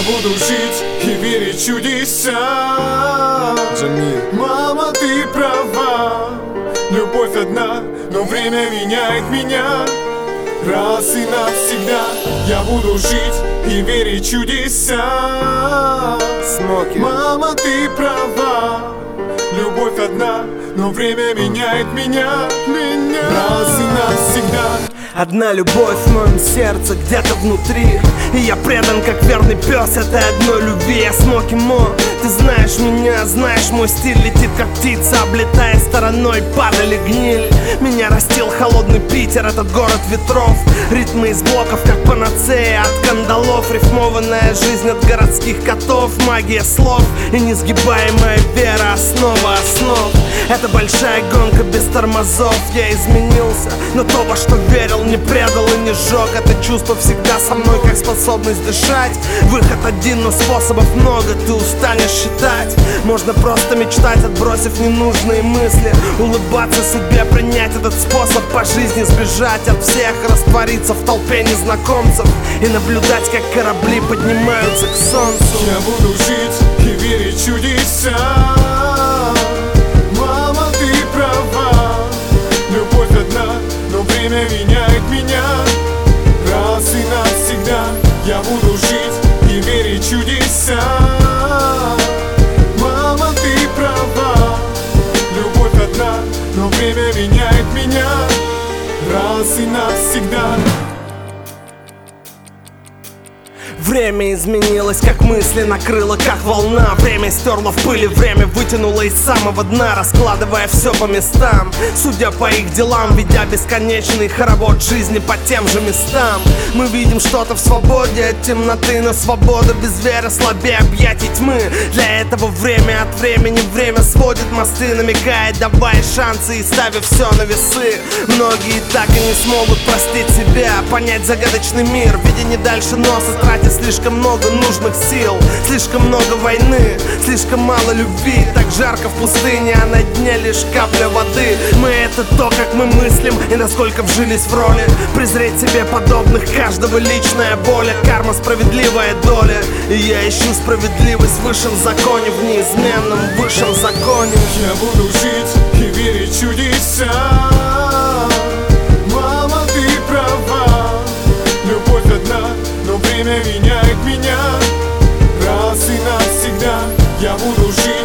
буду жить и верить в чудеса. Джамиль. Мама, ты права, любовь одна, но время меняет меня. Раз и навсегда я буду жить и верить в чудеса. Смоки. Мама, ты права, любовь одна, но время меняет меня. Раз и навсегда. Одна любовь в моем сердце, где-то внутри, и я предан, как верный пес этой одной любви. Я Смоки Мо, ты знаешь меня, знаешь мой стиль. Летит как птица, облетая стороной падали гниль. Меня растил холодный Питер, этот город ветров. Ритмы из блоков, как панацея от кандалов. Рифмованная жизнь от городских котов. Магия слов и несгибаемая вера, основа основ. Это большая гонка без тормозов. Я изменился, но то, во что верил, не предал и не сжег. Это чувство всегда со мной, как способность дышать. Выход один, но способов много, ты устанешь считать. Можно просто мечтать, отбросив ненужные мысли. Улыбаться судьбе, принять этот способ по жизни. Сбежать от всех, раствориться в толпе незнакомцев и наблюдать, как корабли поднимаются к солнцу. Я буду жить и верить в чудеса. Мама, ты права, любовь одна, но время меняет меня. Раз и навсегда я буду жить и верить в чудеса. Мама, ты права, любовь одна, но время меняет меня. Раз и навсегда. Время изменилось, как мысли накрыло, как волна. Время стерло в пыли, время вытянуло из самого дна, раскладывая все по местам. Судя по их делам, ведя бесконечный хоровод жизни по тем же местам. Мы видим что-то в свободе от темноты, но свобода без веры слабее объятий тьмы. Для этого время от времени время сводит мосты, намекает, давая шансы и ставя все на весы. Многие так и не смогут простить себя, понять загадочный мир, видя не дальше носа, тратя слишком много нужных сил. Слишком много войны, слишком мало любви. Так жарко в пустыне, а на дне лишь капля воды. Мы — это то, как мы мыслим и насколько вжились в роли. Презреть себе подобных, каждого личная боль. Карма — справедливая доля, и я ищу справедливость в высшем законе, в неизменном высшем законе. Я буду жить и верить в чудеса. Мама, ты права, любовь одна, но время меняет меня. Раз и навсегда я буду жить